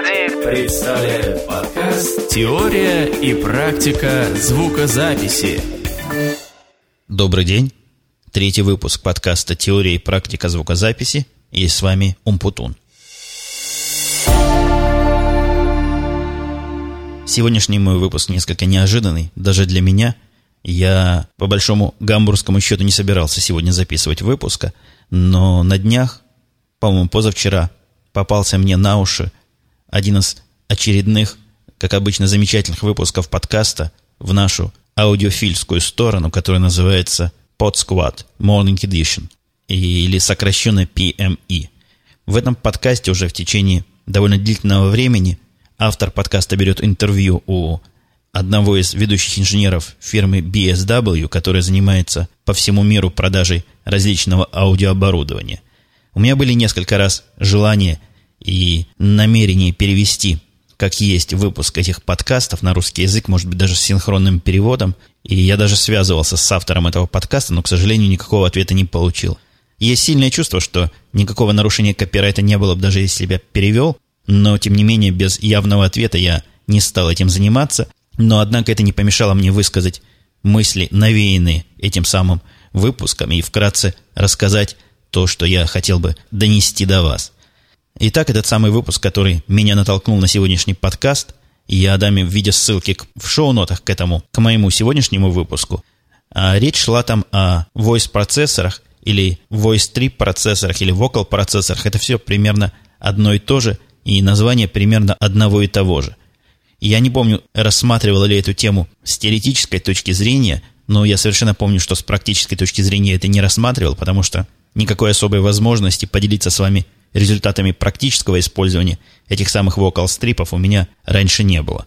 Music представляет подкаст «Теория и практика звукозаписи». Добрый день. 3-й выпуск подкаста «Теория и практика звукозаписи». И с вами Умпутун. Сегодняшний мой выпуск несколько неожиданный, даже для меня. Я по большому гамбургскому счету не собирался сегодня записывать выпуска, но на днях, по-моему, позавчера, попался мне на уши один из очередных, как обычно, замечательных выпусков подкаста в нашу аудиофильскую сторону, которая называется Pod Squad Morning Edition, или сокращенно PME. В этом подкасте уже в течение довольно длительного времени автор подкаста берет интервью у одного из ведущих инженеров фирмы BSW, которая занимается по всему миру продажей различного аудиооборудования. У меня были несколько раз желание и намерение перевести, как есть, выпуск этих подкастов на русский язык, может быть, даже с синхронным переводом. И я даже связывался с автором этого подкаста, но, к сожалению, никакого ответа не получил. Есть сильное чувство, что никакого нарушения копирайта не было бы, даже если бы я перевел, но, тем не менее, без явного ответа я не стал этим заниматься. Но, однако, это не помешало мне высказать мысли, навеянные этим самым выпуском, и вкратце рассказать то, что я хотел бы донести до вас. Итак, этот самый выпуск, который меня натолкнул на сегодняшний подкаст, я дам в виде ссылки в шоу-нотах к моему сегодняшнему выпуску. Речь шла там о voice-процессорах, или voice-strip процессорах, или vocal процессорах. Это все примерно одно и то же, и название примерно одного и того же. Я не помню, рассматривал ли эту тему с теоретической точки зрения, но я совершенно помню, что с практической точки зрения это не рассматривал, потому что никакой особой возможности поделиться с вами результатами практического использования этих самых vocal-стрипов у меня раньше не было.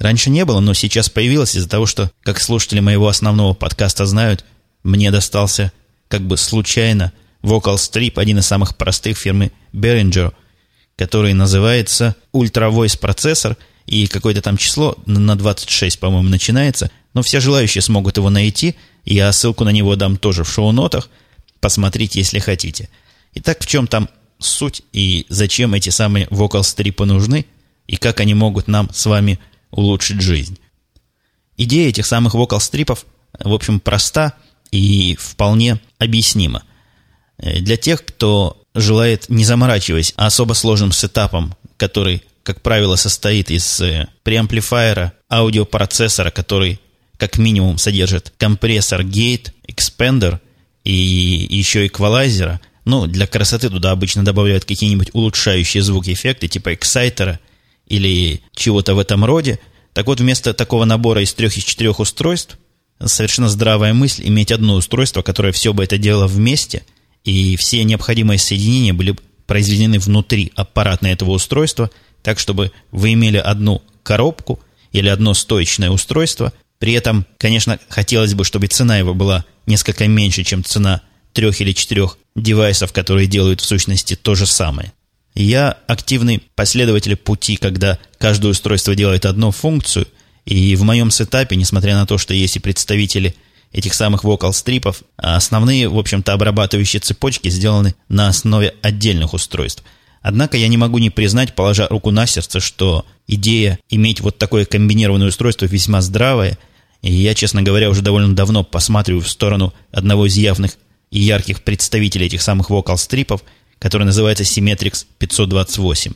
Но сейчас появилось из-за того, что, как слушатели моего основного подкаста знают, мне достался как бы случайно vocal-strip, один из самых простых фирмы Behringer, который называется Ultra Voice процессор, и какое-то там число на 26, по-моему, начинается, но все желающие смогут его найти, и я ссылку на него дам тоже в шоу-нотах, посмотрите, если хотите. Итак, в чем там суть и зачем эти самые vocal-стрипы нужны, и как они могут нам с вами улучшить жизнь. Идея этих самых vocal-стрипов, в общем, проста и вполне объяснима. Для тех, кто желает, не заморачиваясь особо сложным сетапом, который, как правило, состоит из преамплифайера, аудиопроцессора, который как минимум содержит компрессор, гейт, экспендер и еще эквалайзера. Ну, для красоты туда обычно добавляют какие-нибудь улучшающие звуки эффекты, типа эксайтера или чего-то в этом роде. Так вот, вместо такого набора из 3 из 4 устройств, совершенно здравая мысль иметь одно устройство, которое все бы это делало вместе, и все необходимые соединения были произведены внутри аппаратно этого устройства, так, чтобы вы имели одну коробку или одно стоечное устройство. При этом, конечно, хотелось бы, чтобы цена его была несколько меньше, чем цена 3 или 4 девайсов, которые делают в сущности то же самое. Я активный последователь пути, когда каждое устройство делает одну функцию, и в моем сетапе, несмотря на то, что есть и представители этих самых vocal-стрипов, основные, в общем-то, обрабатывающие цепочки сделаны на основе отдельных устройств. Однако я не могу не признать, положа руку на сердце, что идея иметь вот такое комбинированное устройство весьма здравая, и я, честно говоря, уже довольно давно посматриваю в сторону одного из явных и ярких представителей этих самых vocal-стрипов, который называется Symmetrix 528.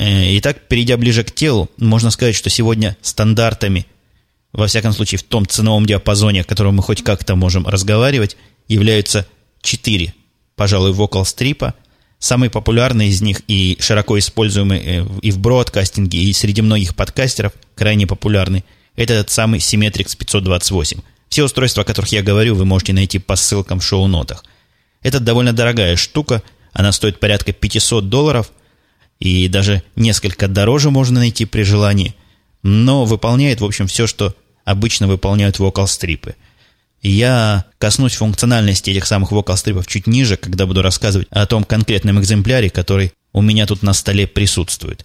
Итак, перейдя ближе к телу, можно сказать, что сегодня стандартами, во всяком случае в том ценовом диапазоне, о котором мы хоть как-то можем разговаривать, являются 4, пожалуй, vocal-стрипа. Самый популярный из них и широко используемый и в бродкастинге, и среди многих подкастеров, крайне популярный, это этот самый Symmetrix 528. Все устройства, о которых я говорю, вы можете найти по ссылкам в шоу-нотах. Это довольно дорогая штука, она стоит порядка $500, и даже несколько дороже можно найти при желании, но выполняет, в общем, все, что обычно выполняют vocal-стрипы. Я коснусь функциональности этих самых vocal-стрипов чуть ниже, когда буду рассказывать о том конкретном экземпляре, который у меня тут на столе присутствует.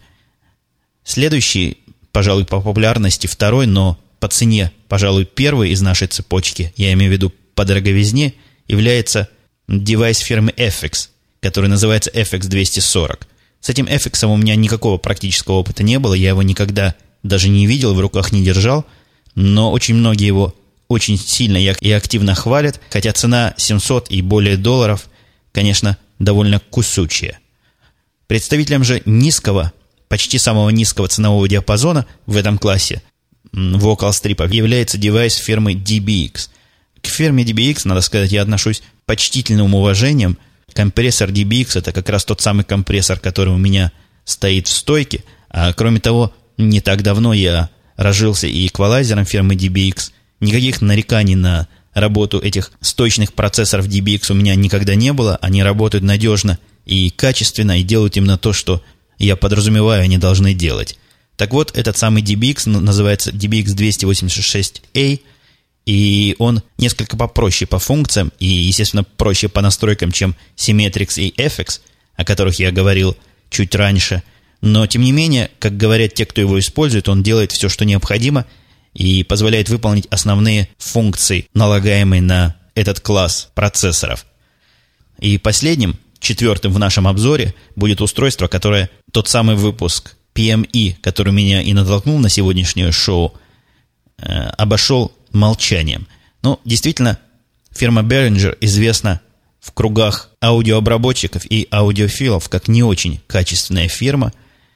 Следующий, пожалуй, по популярности второй, но по цене, пожалуй, первый из нашей цепочки, я имею в виду по дороговизне, является девайс фирмы FX, который называется FX240. С этим FX у меня никакого практического опыта не было, я его никогда даже не видел, в руках не держал, но очень многие его очень сильно и активно хвалят, хотя цена 700 и более долларов, конечно, довольно кусучая. Представителем же низкого, почти самого низкого ценового диапазона в этом классе вокал стрипов является девайс фирмы DBX. К фирме DBX, надо сказать, я отношусь почтительным уважением. Компрессор DBX — это как раз тот самый компрессор, который у меня стоит в стойке. А кроме того, не так давно я разжился и эквалайзером фирмы DBX. Никаких нареканий на работу этих стойчных процессоров DBX у меня никогда не было. Они работают надежно и качественно, и делают именно то, что я подразумеваю, они должны делать. Так вот, этот самый DBX называется DBX 286A, и он несколько попроще по функциям и, естественно, проще по настройкам, чем Symmetrix и FX, о которых я говорил чуть раньше. Но, тем не менее, как говорят те, кто его использует, он делает все, что необходимо, и позволяет выполнить основные функции, налагаемые на этот класс процессоров. И последним, четвертым в нашем обзоре, будет устройство, которое тот самый выпуск PME, который меня и натолкнул на сегодняшнее шоу, обошел молчанием. Ну, действительно, фирма Behringer известна в кругах аудиообработчиков и аудиофилов как не очень качественная фирма.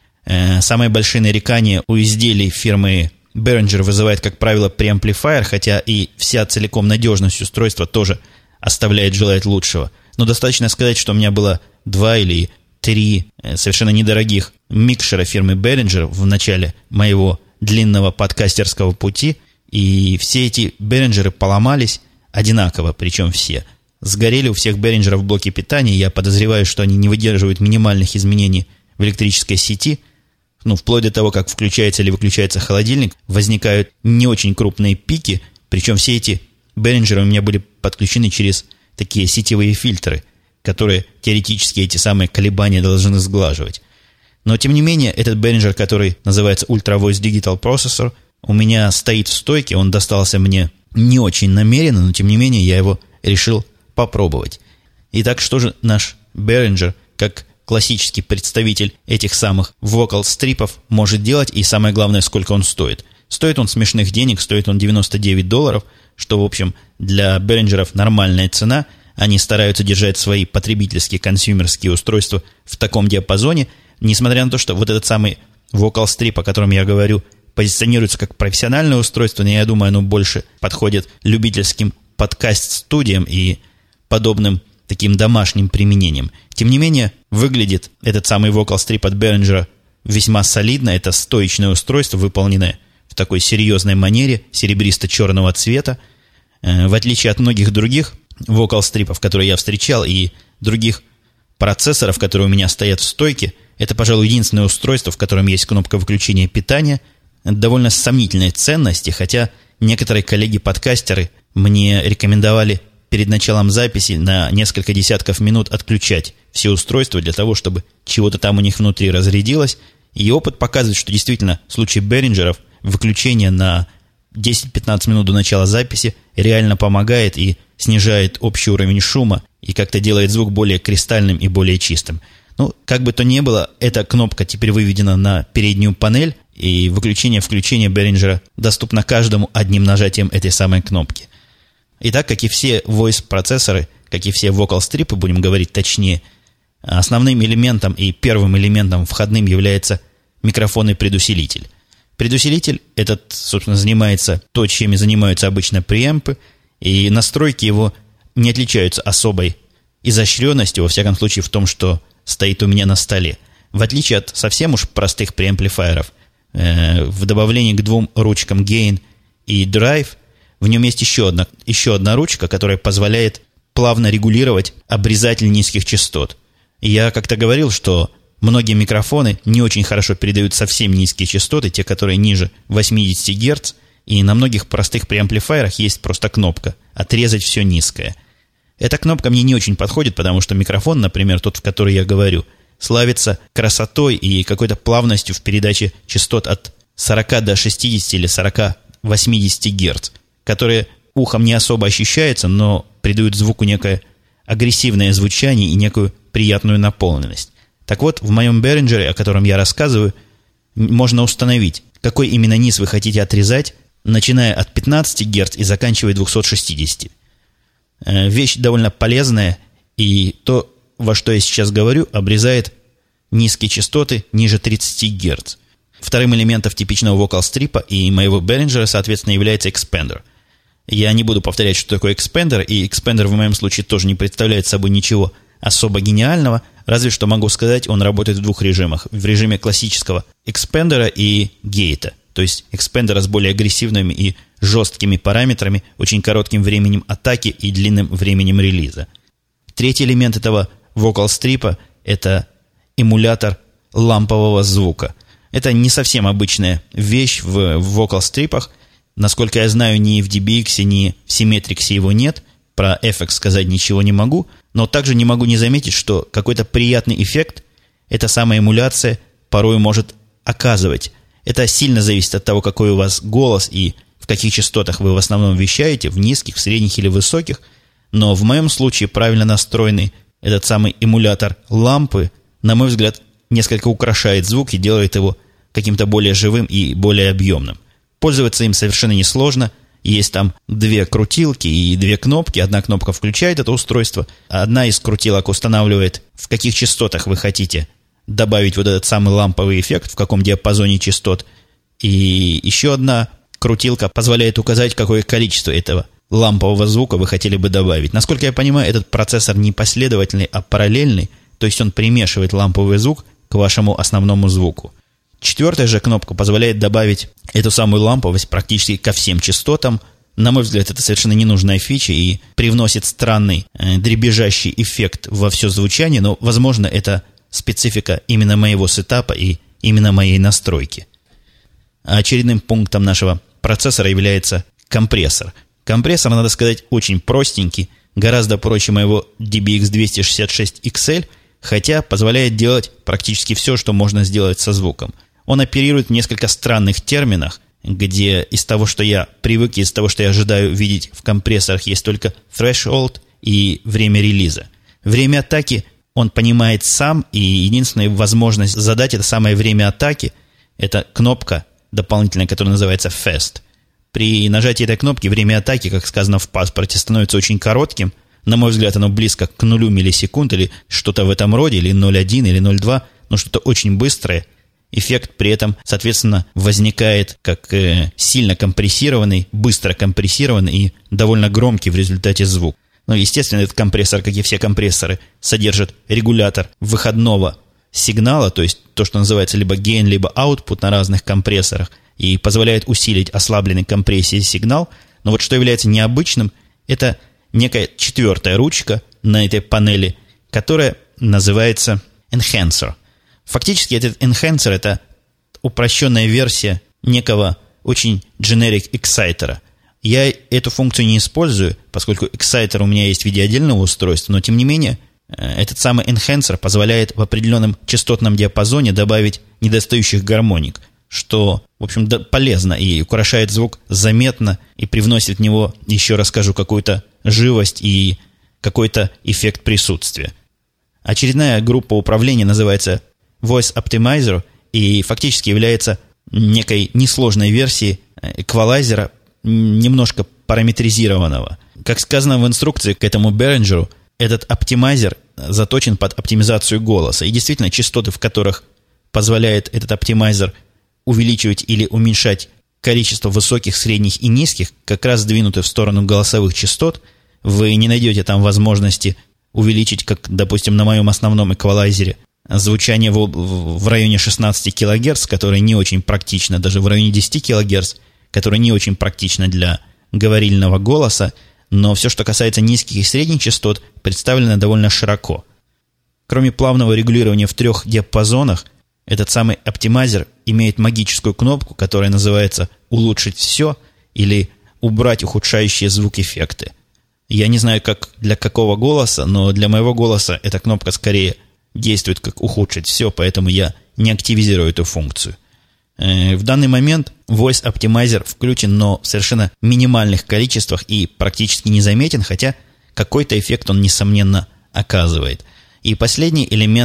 Самые большие нарекания у изделий фирмы Behringer вызывает, как правило, преамплифайер, хотя и вся целиком надежность устройства тоже оставляет желать лучшего. Но достаточно сказать, что у меня было 2 или 3 совершенно недорогих микшера фирмы Behringer в начале моего длинного подкастерского пути, и все эти Behringer'ы поломались одинаково, причем все. Сгорели у всех Behringer'ов блоки питания, я подозреваю, что они не выдерживают минимальных изменений в электрической сети. Вплоть до того, как включается или выключается холодильник, возникают не очень крупные пики, причем все эти Behringer'ы у меня были подключены через такие сетевые фильтры, которые теоретически эти самые колебания должны сглаживать. Но, тем не менее, этот Behringer, который называется Ultra Voice Digital Processor, у меня стоит в стойке, он достался мне не очень намеренно, но, тем не менее, я его решил попробовать. Итак, что же наш Behringer, как классический представитель этих самых вокал-стрипов, может делать, и самое главное, сколько он стоит. Стоит он смешных денег, стоит он $99, что, в общем, для Behringer'ов нормальная цена. Они стараются держать свои потребительские, консюмерские устройства в таком диапазоне, несмотря на то, что вот этот самый вокал-стрип, о котором я говорю, позиционируется как профессиональное устройство, но я думаю, оно больше подходит любительским подкаст-студиям и подобным таким домашним применением. Тем не менее, выглядит этот самый вокал-стрип от Behringer весьма солидно. Это стоечное устройство, выполненное в такой серьезной манере, серебристо-черного цвета. В отличие от многих других вокал-стрипов, которые я встречал, и других процессоров, которые у меня стоят в стойке, это, пожалуй, единственное устройство, в котором есть кнопка выключения питания. Довольно сомнительной ценности, хотя некоторые коллеги-подкастеры мне рекомендовали перед началом записи на несколько десятков минут отключать все устройства для того, чтобы чего-то там у них внутри разрядилось. И опыт показывает, что действительно в случае Behringer'ов выключение на 10-15 минут до начала записи реально помогает и снижает общий уровень шума и как-то делает звук более кристальным и более чистым. Ну, как бы то ни было, эта кнопка теперь выведена на переднюю панель, и выключение-включение Behringer'а доступно каждому одним нажатием этой самой кнопки. Итак, как и все voice-процессоры, как и все vocal-стрипы, будем говорить точнее, основным элементом и первым элементом входным является микрофонный предусилитель. Предусилитель этот, собственно, занимается то, чем и занимаются обычно преэмпы, и настройки его не отличаются особой изощренностью, во всяком случае в том, что стоит у меня на столе. В отличие от совсем уж простых преамплифайеров, в добавлении к 2 ручкам Gain и Drive в нем есть еще одна ручка, которая позволяет плавно регулировать обрезатель низких частот. И я как-то говорил, что многие микрофоны не очень хорошо передают совсем низкие частоты, те, которые ниже 80 Гц, и на многих простых преамплифайерах есть просто кнопка «Отрезать все низкое». Эта кнопка мне не очень подходит, потому что микрофон, например, тот, в который я говорю, славится красотой и какой-то плавностью в передаче частот от 40 до 60 или 40-80 Гц, которые ухом не особо ощущаются, но придают звуку некое агрессивное звучание и некую приятную наполненность. Так вот, в моем Behringer, о котором я рассказываю, можно установить, какой именно низ вы хотите отрезать, начиная от 15 Гц и заканчивая 260. Вещь довольно полезная, и то, во что я сейчас говорю, обрезает низкие частоты ниже 30 Гц. Вторым элементом типичного вокал-стрипа и моего Behringer, соответственно, является экспендер. Я не буду повторять, что такое экспендер, и экспендер в моем случае тоже не представляет собой ничего особо гениального, разве что могу сказать, он работает в двух режимах. В режиме классического экспендера и гейта, то есть экспендера с более агрессивными и жесткими параметрами, очень коротким временем атаки и длинным временем релиза. Третий элемент этого вокал-стрипа – это эмулятор лампового звука. Это не совсем обычная вещь в вокал-стрипах. Насколько я знаю, ни в DBX, ни в Symmetrix его нет. Про FX сказать ничего не могу. Но также не могу не заметить, что какой-то приятный эффект эта самая эмуляция порой может оказывать. Это сильно зависит от того, какой у вас голос и в каких частотах вы в основном вещаете, в низких, в средних или высоких. Но в моем случае правильно настроенный этот самый эмулятор лампы, на мой взгляд, несколько украшает звук и делает его каким-то более живым и более объемным. Пользоваться им совершенно несложно. Есть там две крутилки и две кнопки. Одна кнопка включает это устройство, а одна из крутилок устанавливает, в каких частотах вы хотите добавить вот этот самый ламповый эффект, в каком диапазоне частот. И еще одна крутилка позволяет указать, какое количество этого лампового звука вы хотели бы добавить. Насколько я понимаю, этот процессор не последовательный, а параллельный, то есть он примешивает ламповый звук к вашему основному звуку. Четвертая же кнопка позволяет добавить эту самую ламповость практически ко всем частотам. На мой взгляд, это совершенно ненужная фича и привносит странный дребезжащий эффект во все звучание, но, возможно, это специфика именно моего сетапа и именно моей настройки. Очередным пунктом нашего процессора является компрессор. Компрессор, надо сказать, очень простенький, гораздо проще моего DBX 266 XL, хотя позволяет делать практически все, что можно сделать со звуком. Он оперирует в несколько странных терминах, где из того, что я привык, из того, что я ожидаю видеть в компрессорах, есть только threshold и время релиза. Время атаки он понимает сам, и единственная возможность задать это самое время атаки – это кнопка дополнительная, которая называется fast. При нажатии этой кнопки время атаки, как сказано в паспорте, становится очень коротким. На мой взгляд, оно близко к 0 миллисекунд или что-то в этом роде, или 0,1, или 0,2, но что-то очень быстрое. Эффект при этом, соответственно, возникает как сильно компрессированный, быстро компрессированный и довольно громкий в результате звук. Но, естественно, этот компрессор, как и все компрессоры, содержит регулятор выходного сигнала, то есть то, что называется либо gain, либо output на разных компрессорах, и позволяет усилить ослабленный компрессией сигнал. Но вот что является необычным, это некая четвертая ручка на этой панели, которая называется enhancer. Фактически этот enhancer – это упрощенная версия некого очень generic exciter. Я эту функцию не использую, поскольку exciter у меня есть в виде отдельного устройства, но тем не менее этот самый enhancer позволяет в определенном частотном диапазоне добавить недостающих гармоник, что, в общем, полезно и украшает звук заметно и привносит в него, еще раз скажу, какую-то живость и какой-то эффект присутствия. Очередная группа управления называется Voice Optimizer и фактически является некой несложной версией эквалайзера, немножко параметризированного. Как сказано в инструкции к этому Behringer, этот оптимайзер заточен под оптимизацию голоса. И действительно, частоты, в которых позволяет этот оптимайзер увеличивать или уменьшать количество высоких, средних и низких, как раз сдвинуты в сторону голосовых частот. Вы не найдете там возможности увеличить, как, допустим, на моем основном эквалайзере, звучание в районе 16 кГц, которое не очень практично, даже в районе 10 кГц, которое не очень практично для говорильного голоса, но все, что касается низких и средних частот, представлено довольно широко. Кроме плавного регулирования в 3 диапазонах, этот самый оптимайзер имеет магическую кнопку, которая называется «Улучшить все» или «Убрать ухудшающие звук эффекты». Я не знаю, как для какого голоса, но для моего голоса эта кнопка скорее действует как «Ухудшить все», поэтому я не активизирую эту функцию. В данный момент Voice Optimizer включен, но в совершенно минимальных количествах и практически незаметен, хотя какой-то эффект он, несомненно, оказывает. И последний элемент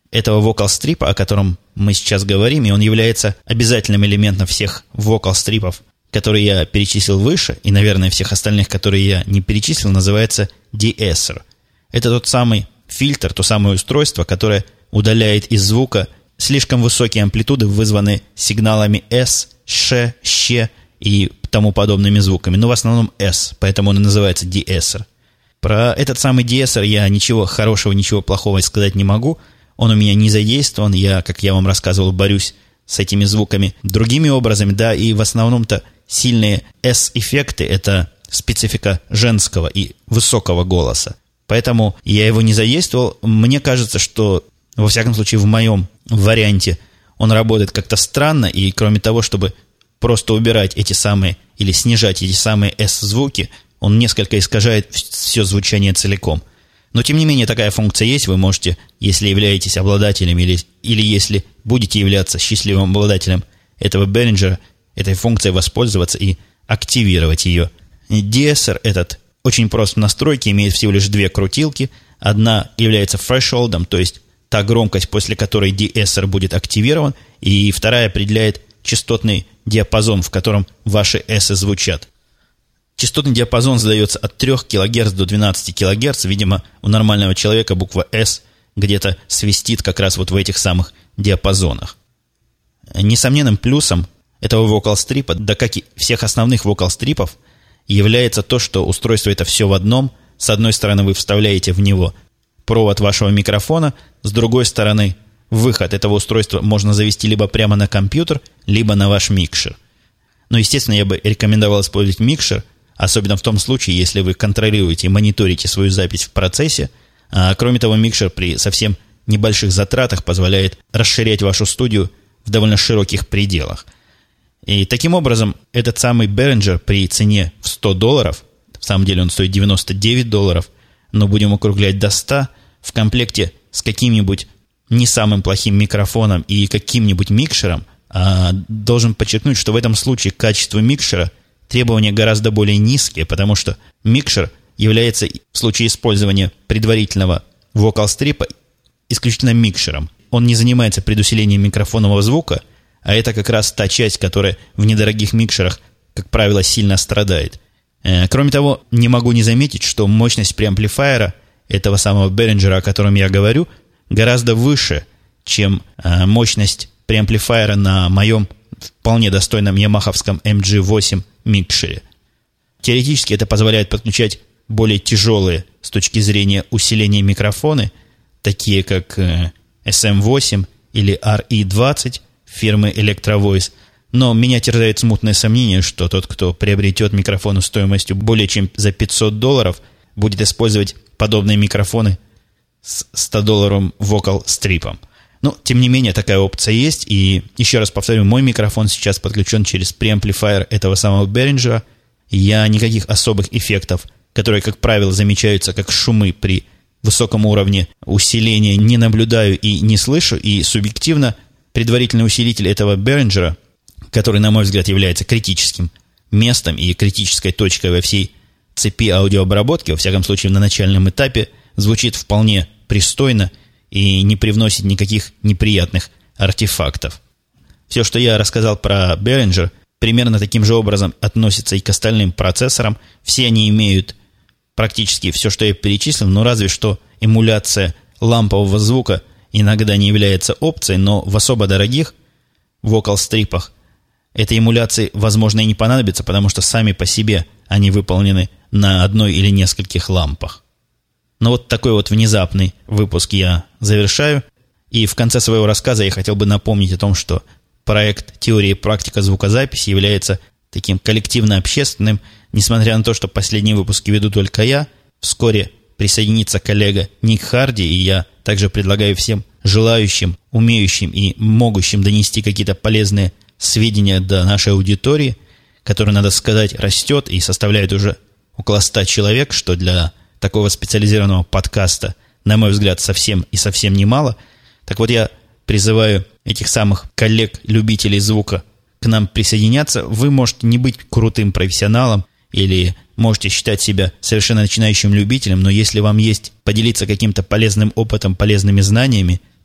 этого вокал-стрипа, о котором мы сейчас говорим, и он является обязательным элементом всех вокал-стрипов, которые я перечислил выше, и, наверное, всех остальных, которые я не перечислил, называется de-esser. Это тот самый фильтр, то самое устройство, которое удаляет из звука слишком высокие амплитуды, вызванные сигналами S, Ш, Щ и тому подобными звуками. Но в основном S, поэтому он и называется de-esser. Про этот самый de-esser я ничего хорошего, ничего плохого сказать не могу. Он у меня не задействован. Я, как я вам рассказывал, борюсь с этими звуками другими образами. Да, и в основном-то сильные S-эффекты – это специфика женского и высокого голоса. Поэтому я его не задействовал. Мне кажется, что, во всяком случае, в моем варианте он работает как-то странно. И кроме того, чтобы просто убирать эти самые или снижать эти самые S-звуки, он несколько искажает все звучание целиком. Но, тем не менее, такая функция есть. Вы можете, если являетесь обладателем или если будете являться счастливым обладателем этого Behringer, этой функцией воспользоваться и активировать ее. De-esser этот очень прост в настройке, имеет всего лишь две крутилки. Одна является threshold'ом, то есть та громкость, после которой de-esser будет активирован, и вторая определяет частотный диапазон, в котором ваши S звучат. Частотный диапазон задается от 3 кГц до 12 кГц. Видимо, у нормального человека буква S где-то свистит как раз вот в этих самых диапазонах. Несомненным плюсом этого вокал-стрипа, да как и всех основных вокал-стрипов, является то, что устройство это все в одном. С одной стороны, вы вставляете в него провод вашего микрофона, с другой стороны, выход этого устройства можно завести либо прямо на компьютер, либо на ваш микшер. Но, естественно, я бы рекомендовал использовать микшер, особенно в том случае, если вы контролируете и мониторите свою запись в процессе. А кроме того, микшер при совсем небольших затратах позволяет расширять вашу студию в довольно широких пределах. И таким образом, этот самый Behringer при цене в $100, в самом деле он стоит $99, но будем округлять до 100, в комплекте с каким-нибудь не самым плохим микрофоном и каким-нибудь микшером, должен подчеркнуть, что в этом случае к качеству микшера требования гораздо более низкие, потому что микшер является в случае использования предварительного вокал-стрипа исключительно микшером. Он не занимается предусилением микрофонового звука, а это как раз та часть, которая в недорогих микшерах, как правило, сильно страдает. Кроме того, не могу не заметить, что мощность преамплифайера этого самого Behringer, о котором я говорю, гораздо выше, чем мощность преамплифайера на моем вполне достойном ямаховском MG8 микшере. Теоретически это позволяет подключать более тяжелые с точки зрения усиления микрофоны, такие как SM8 или RE20 фирмы Electro-Voice. Но меня терзает смутное сомнение, что тот, кто приобретет микрофоны стоимостью более чем за $500, будет использовать подобные микрофоны с $100 вокал-стрипом. Но, тем не менее, такая опция есть. И еще раз повторю, мой микрофон сейчас подключен через преамплифайер этого самого Behringer. Я никаких особых эффектов, которые, как правило, замечаются как шумы при высоком уровне усиления, не наблюдаю и не слышу. И субъективно предварительный усилитель этого Behringer, который, на мой взгляд, является критическим местом и критической точкой во всей цепи аудиообработки, во всяком случае на начальном этапе, звучит вполне пристойно и не привносит никаких неприятных артефактов. Все, что я рассказал про Behringer, примерно таким же образом относится и к остальным процессорам. Все они имеют практически все, что я перечислил, но разве что эмуляция лампового звука иногда не является опцией, но в особо дорогих вокал-стрипах этой эмуляции, возможно, и не понадобится, потому что сами по себе они выполнены на одной или нескольких лампах. Но вот такой вот внезапный выпуск я завершаю. И в конце своего рассказа я хотел бы напомнить о том, что проект «Теория и практика звукозаписи» является таким коллективно-общественным. Несмотря на то, что последние выпуски веду только я, вскоре присоединится коллега Ник Харди, и я также предлагаю всем желающим, умеющим и могущим донести какие-то полезные сведения до нашей аудитории, которая, надо сказать, растет и составляет уже около 100 человек, что для такого специализированного подкаста, на мой взгляд, совсем и совсем немало. Так вот, я призываю этих самых коллег-любителей звука к нам присоединяться. Вы можете не быть крутым профессионалом или можете считать себя совершенно начинающим любителем, но если вам есть поделиться каким-то полезным опытом, полезными знаниями,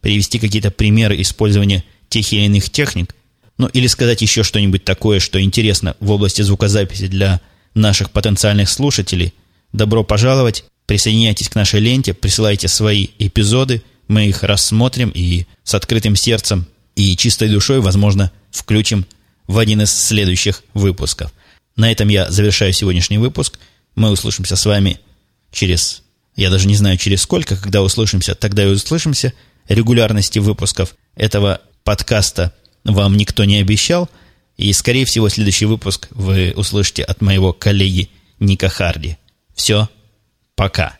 привести какие-то примеры использования тех или иных техник, ну или сказать еще что-нибудь такое, что интересно в области звукозаписи для наших потенциальных слушателей, добро пожаловать, присоединяйтесь к нашей ленте, присылайте свои эпизоды, мы их рассмотрим и с открытым сердцем и чистой душой, возможно, включим в один из следующих выпусков. На этом я завершаю сегодняшний выпуск. Мы услышимся с вами через, я даже не знаю через сколько, когда услышимся, тогда и услышимся. Регулярности выпусков этого подкаста вам никто не обещал. И, скорее всего, следующий выпуск вы услышите от моего коллеги Ника Харди. Все, пока.